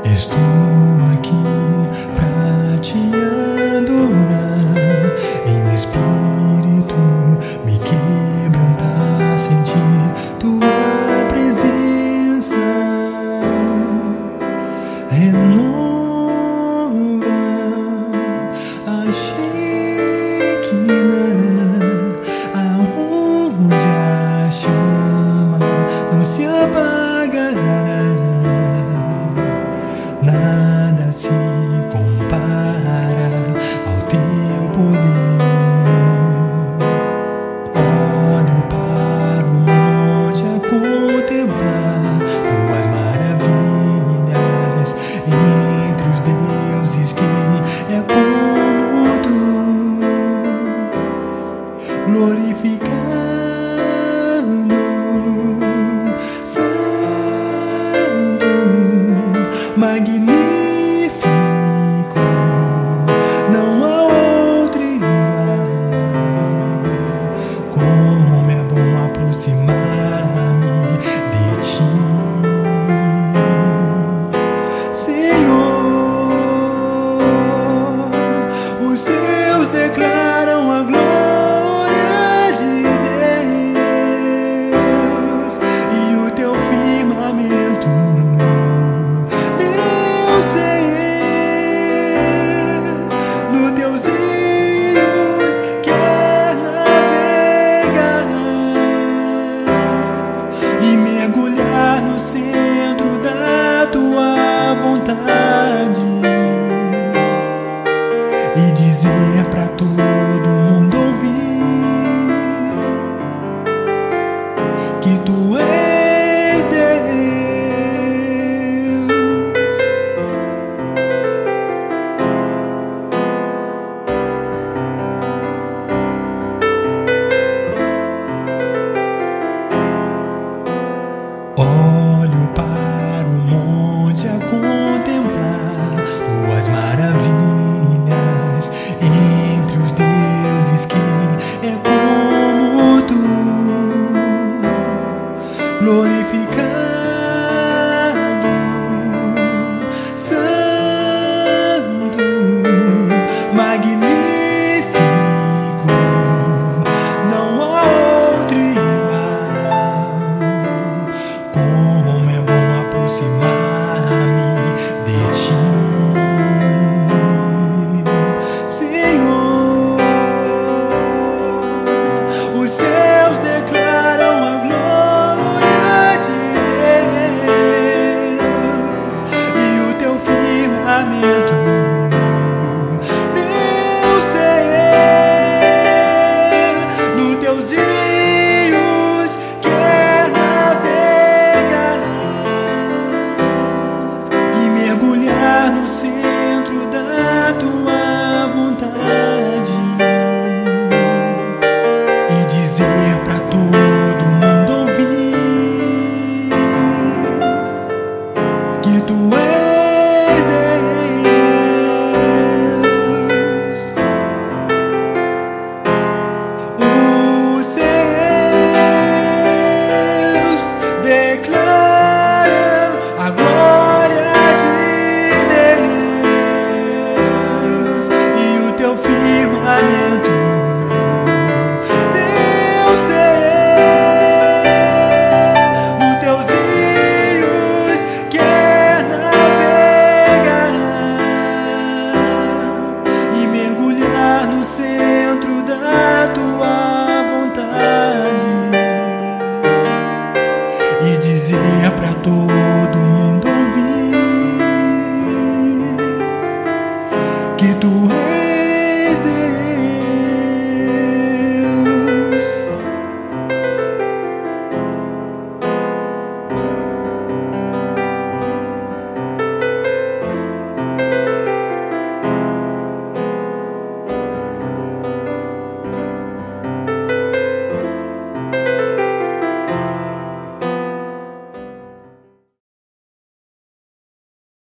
Estou aqui pra te adorar, em espírito me quebrantar, sentir tua presença. Renova a Shekinah, aonde a chama não se apagará. Nada se compara ao teu poder. Olho para o monte a contemplar tuas maravilhas. Entre os deuses, quem é como tu? Glorificando Santo, magnífico, não há outro igual. Como é bom aproximar-me de ti, Senhor. Os céus declaram a glória de Deus e o teu firmamento, meu ser, nos teus rios quer navegar e mergulhar no centro da tua vontade e dizer pra todo mundo ouvir que tu és Deus. Olho para o monte a contemplar tuas maravilhas. Entre os deuses, quem é como tu? Glorificado